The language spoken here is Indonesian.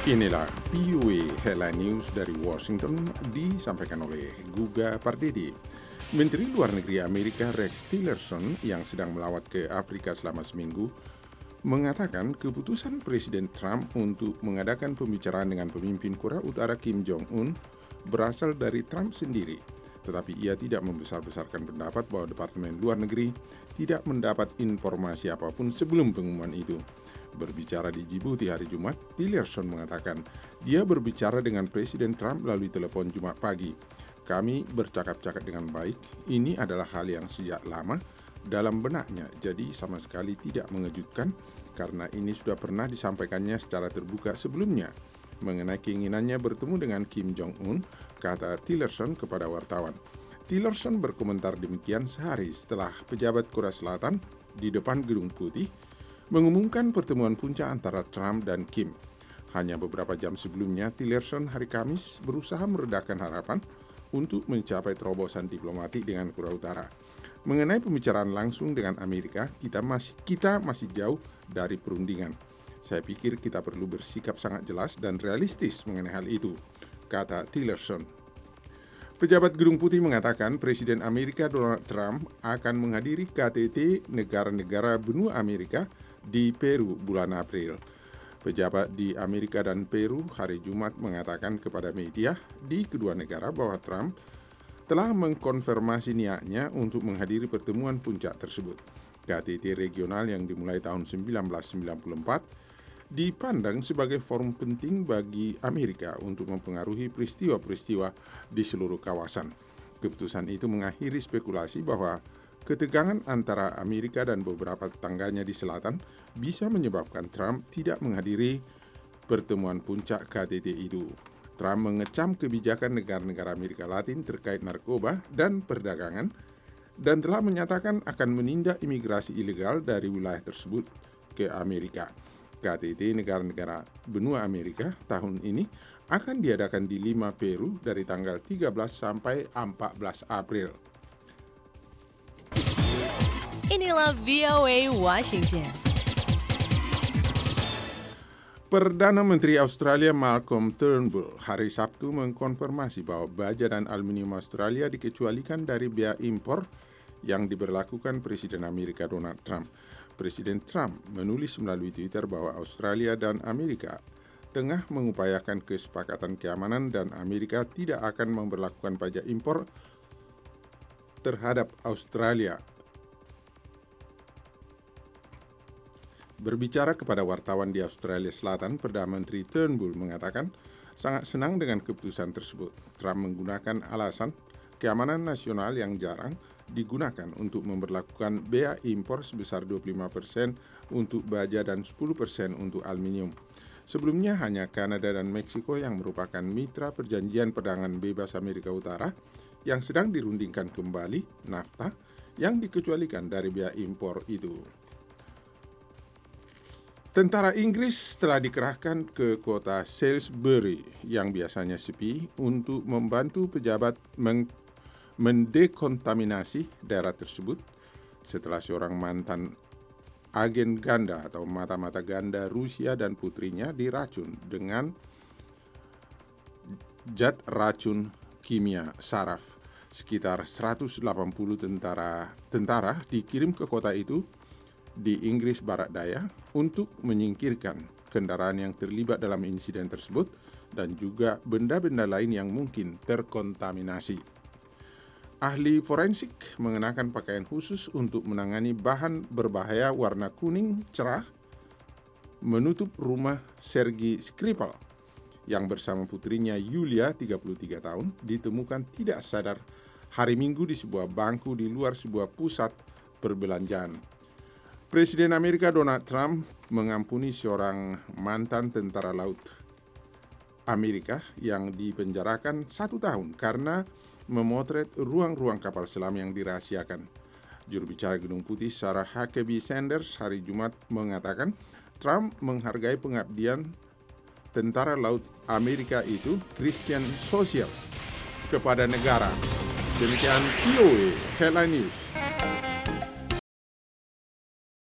Inilah VOA Headline News dari Washington disampaikan oleh Guga Pardede. Menteri Luar Negeri Amerika Rex Tillerson yang sedang melawat ke Afrika selama seminggu mengatakan keputusan Presiden Trump untuk mengadakan pembicaraan dengan pemimpin Korea Utara Kim Jong-un berasal dari Trump sendiri. Tetapi ia tidak membesar-besarkan pendapat bahwa Departemen Luar Negeri tidak mendapat informasi apapun sebelum pengumuman itu. Berbicara di Djibouti hari Jumat, Tillerson mengatakan dia berbicara dengan Presiden Trump melalui telepon Jumat pagi. Kami bercakap-cakap dengan baik, ini adalah hal yang sejak lama dalam benaknya, jadi sama sekali tidak mengejutkan karena ini sudah pernah disampaikannya secara terbuka sebelumnya. Mengenai keinginannya bertemu dengan Kim Jong-un, kata Tillerson kepada wartawan. Tillerson berkomentar demikian sehari setelah pejabat Korea Selatan di depan Gedung Putih mengumumkan pertemuan puncak antara Trump dan Kim. Hanya beberapa jam sebelumnya, Tillerson hari Kamis berusaha meredakan harapan untuk mencapai terobosan diplomatik dengan Korea Utara. Mengenai pembicaraan langsung dengan Amerika, kita masih jauh dari perundingan. Saya pikir kita perlu bersikap sangat jelas dan realistis mengenai hal itu, kata Tillerson. Pejabat Gedung Putih mengatakan Presiden Amerika Donald Trump akan menghadiri KTT negara-negara benua Amerika di Peru bulan April. Pejabat di Amerika dan Peru hari Jumat mengatakan kepada media di kedua negara bahwa Trump telah mengkonfirmasi niatnya untuk menghadiri pertemuan puncak tersebut. KTT regional yang dimulai tahun 1994 dipandang sebagai forum penting bagi Amerika untuk mempengaruhi peristiwa-peristiwa di seluruh kawasan. Keputusan itu mengakhiri spekulasi bahwa ketegangan antara Amerika dan beberapa tetangganya di selatan bisa menyebabkan Trump tidak menghadiri pertemuan puncak KTT itu. Trump mengecam kebijakan negara-negara Amerika Latin terkait narkoba dan perdagangan dan telah menyatakan akan menindak imigrasi ilegal dari wilayah tersebut ke Amerika. KTT negara-negara benua Amerika tahun ini akan diadakan di Lima, Peru dari tanggal 13 sampai 14 April. Inilah VOA Washington. Perdana Menteri Australia Malcolm Turnbull hari Sabtu mengkonfirmasi bahwa baja dan aluminium Australia dikecualikan dari bea impor yang diberlakukan Presiden Amerika Donald Trump. Presiden Trump menulis melalui Twitter bahwa Australia dan Amerika tengah mengupayakan kesepakatan keamanan dan Amerika tidak akan memberlakukan pajak impor terhadap Australia. Berbicara kepada wartawan di Australia Selatan, Perdana Menteri Turnbull mengatakan sangat senang dengan keputusan tersebut. Trump menggunakan alasan keamanan nasional yang jarang digunakan untuk memberlakukan bea impor sebesar 25% untuk baja dan 10% untuk aluminium. Sebelumnya hanya Kanada dan Meksiko yang merupakan mitra perjanjian perdagangan bebas Amerika Utara yang sedang dirundingkan kembali NAFTA yang dikecualikan dari bea impor itu. Tentara Inggris telah dikerahkan ke kota Salisbury yang biasanya sepi untuk membantu pejabat mendekontaminasi daerah tersebut setelah seorang mantan agen ganda atau mata-mata ganda Rusia dan putrinya diracun dengan zat racun kimia saraf. Sekitar 180 tentara dikirim ke kota itu di Inggris Barat Daya untuk menyingkirkan kendaraan yang terlibat dalam insiden tersebut dan juga benda-benda lain yang mungkin terkontaminasi. Ahli forensik mengenakan pakaian khusus untuk menangani bahan berbahaya warna kuning cerah menutup rumah Sergei Skripal yang bersama putrinya Yulia 33 tahun ditemukan tidak sadar hari Minggu di sebuah bangku di luar sebuah pusat perbelanjaan. Presiden Amerika Donald Trump mengampuni seorang mantan tentara laut Amerika yang dipenjarakan 1 tahun karena memotret ruang-ruang kapal selam yang dirahasiakan. Juru bicara Gedung Putih Sarah Huckabee Sanders hari Jumat mengatakan Trump menghargai pengabdian tentara laut Amerika itu Christian Social kepada negara. Demikian VOA Headline News.